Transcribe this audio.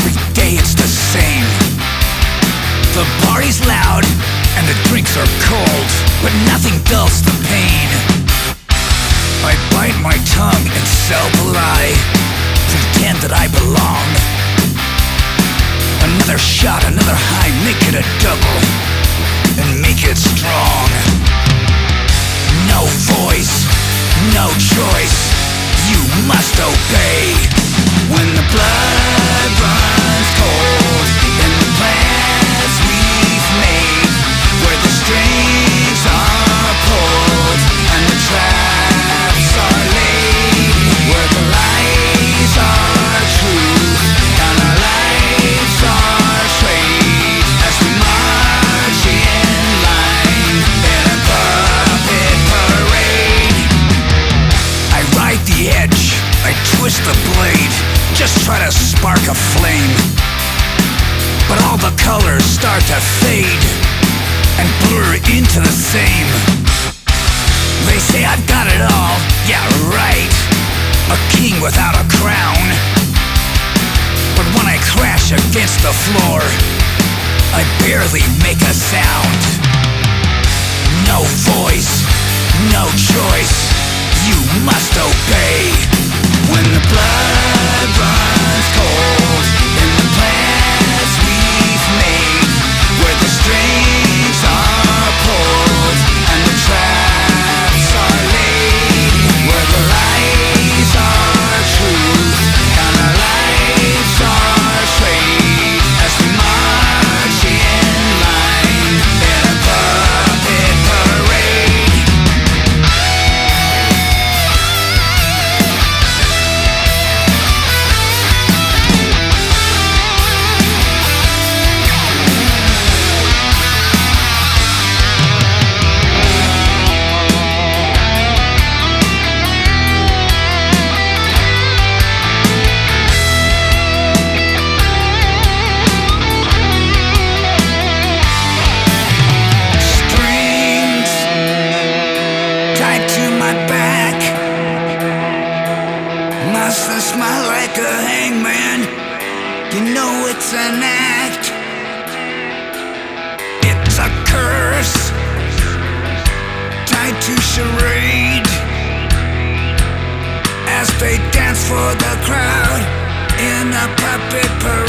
every day it's the same. The party's loud and the drinks are cold, but nothing dulls the pain. I bite my tongue and sell the lie, pretend that I belong. Another shot, another high, make it a double, and make it strong. No voice, no choice, you must obey. When the blood runs cold in the plans we've made, where the strings are pulled and the traps are laid, where the lies are truth and our lives are trade, as we march in line in a puppet parade. I ride the edge, I twist the blade, just try to spark a flame, but all the colors start to fade and blur into the same. They say I've got it all, yeah right, a king without a crown. But when I crash against the floor, I barely make a sound. No voice, no choice, you must obey. When the blood runs cold in the plans we've made, where the strings are pulled and the traps are laid, where the lies are truth and our lives are trade, as we march in line in a puppet parade. Must smile like a hangman, you know it's an act. It's a curse, tied to charade, as they dance for the crowd in a puppet parade.